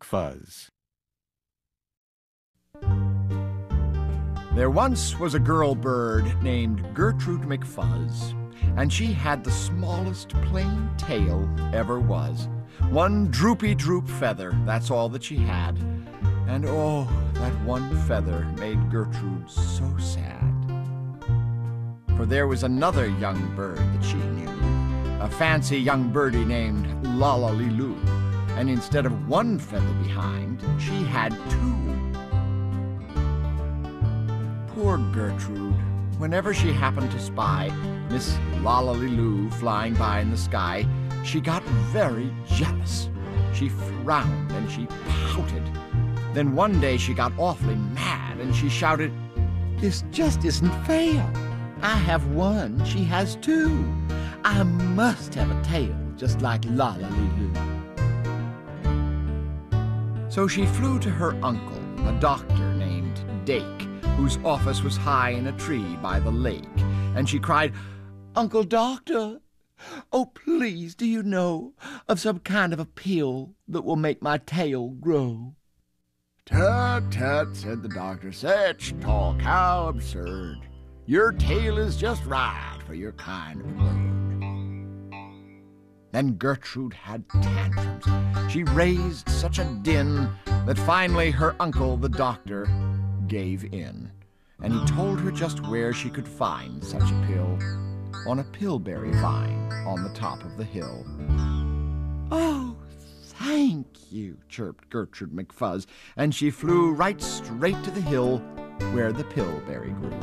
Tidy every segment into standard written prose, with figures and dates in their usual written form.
McFuzz. There once was a girl bird named Gertrude McFuzz, and she had the smallest plain tail ever was. One droopy droop feather, that's all that she had. And oh, that one feather made Gertrude so sad. For there was another young bird that she knew, a fancy young birdie named Lollaliloo, and instead of one feather behind, she had two. Poor Gertrude, whenever she happened to spy Miss Lollaliloo flying by in the sky, she got very jealous. She frowned and she pouted. Then one day she got awfully mad and she shouted, "This just isn't fair. I have one, she has two. I must have a tail just like Lollaliloo." So she flew to her uncle, a doctor named Dake, whose office was high in a tree by the lake, and she cried, "Uncle Doctor, oh please, do you know of some kind of a pill that will make my tail grow?" "Tut, tut," said the doctor, "such talk, how absurd. Your tail is just right for your kind of bird." Then Gertrude had tantrums. She raised such a din that finally her uncle, the doctor, gave in, and he told her just where she could find such a pill, on a pillberry vine on the top of the hill. "Oh, thank you," chirped Gertrude McFuzz, and she flew right straight to the hill where the pillberry grew.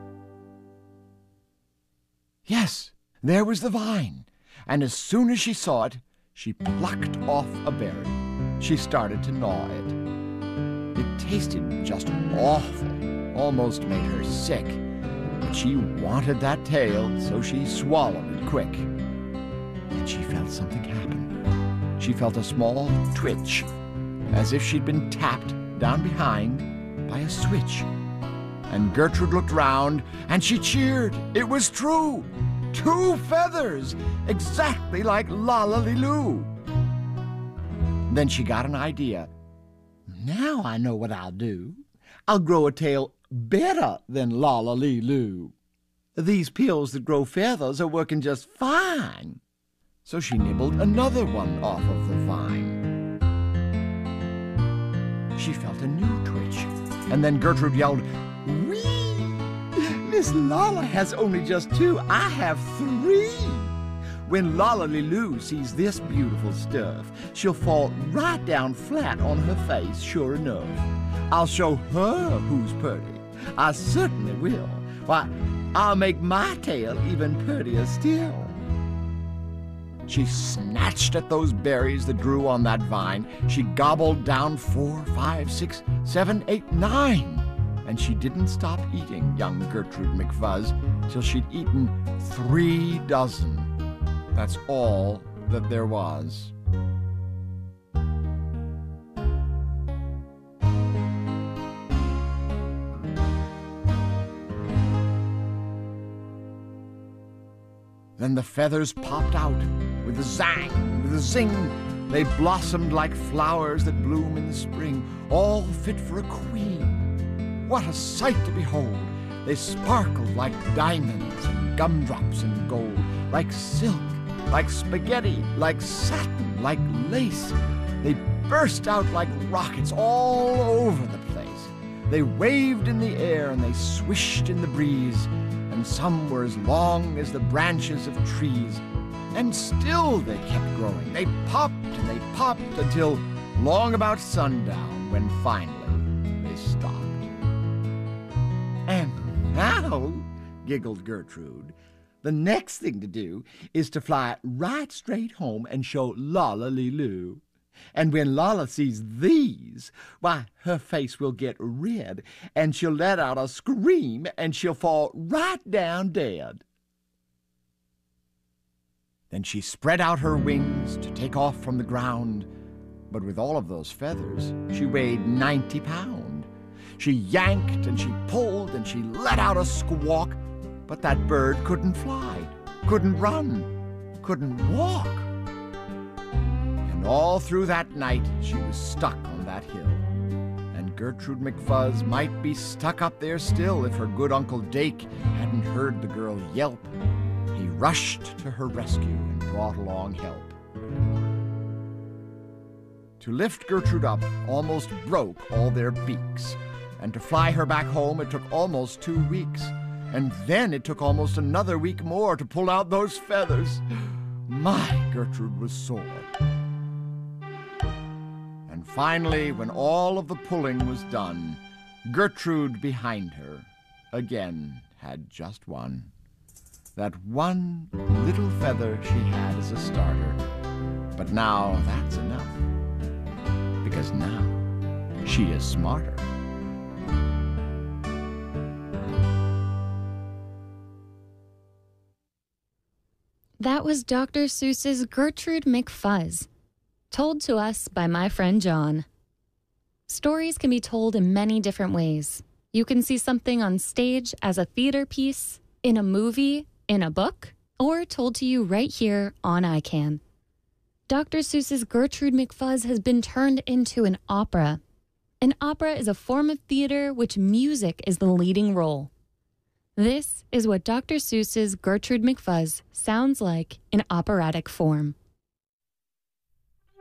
Yes, there was the vine, and as soon as she saw it, she plucked off a berry. She started to gnaw it. It tasted just awful, almost made her sick, but she wanted that tail, so she swallowed it quick. Then she felt something happen. She felt a small twitch, as if she'd been tapped down behind by a switch. And Gertrude looked round, and she cheered. It was true! 2 feathers, exactly like Lollaliloo. Then she got an idea. Now I know what I'll do. I'll grow a tail better than Lollaliloo. These pills that grow feathers are working just fine. So she nibbled another one off of the vine. She felt a new twitch, and then Gertrude yelled, "Whee! Miss Lolla has only just 2. I have 3. When Lollaliloo sees this beautiful stuff, she'll fall right down flat on her face, sure enough. I'll show her who's pretty. I certainly will. Why, I'll make my tail even prettier still." She snatched at those berries that grew on that vine. She gobbled down 4, 5, 6, 7, 8, 9. And she didn't stop eating young Gertrude McFuzz till she'd eaten 3 dozen. That's all that there was. Then the feathers popped out with a zang, with a zing. They blossomed like flowers that bloom in the spring, all fit for a queen. What a sight to behold! They sparkled like diamonds and gumdrops and gold, like silk, like spaghetti, like satin, like lace. They burst out like rockets all over the place. They waved in the air and they swished in the breeze, and some were as long as the branches of trees. And still they kept growing. They popped and they popped until long about sundown, when finally they stopped. "And now," giggled Gertrude, "the next thing to do is to fly right straight home and show Lollaliloo. And when Lolla sees these, why, her face will get red, and she'll let out a scream, and she'll fall right down dead." Then she spread out her wings to take off from the ground, but with all of those feathers, she weighed 90 pounds. She yanked and she pulled and she let out a squawk, but that bird couldn't fly, couldn't run, couldn't walk. And all through that night she was stuck on that hill. And Gertrude McFuzz might be stuck up there still if her good Uncle Dake hadn't heard the girl yelp. He rushed to her rescue and brought along help. To lift Gertrude up almost broke all their beaks, and to fly her back home it took almost 2 weeks, and then it took almost another week more to pull out those feathers. My, Gertrude was sore. And finally, when all of the pulling was done, Gertrude behind her again had just one. That one little feather she had as a starter. But now that's enough, because now she is smarter. That was Dr. Seuss's Gertrude McFuzz, told to us by my friend John. Stories can be told in many different ways. You can see something on stage as a theater piece, in a movie, in a book, or told to you right here on iCan. Dr. Seuss's Gertrude McFuzz has been turned into an opera. An opera is a form of theater which music is the leading role. This is what Dr. Seuss's Gertrude McFuzz sounds like in operatic form.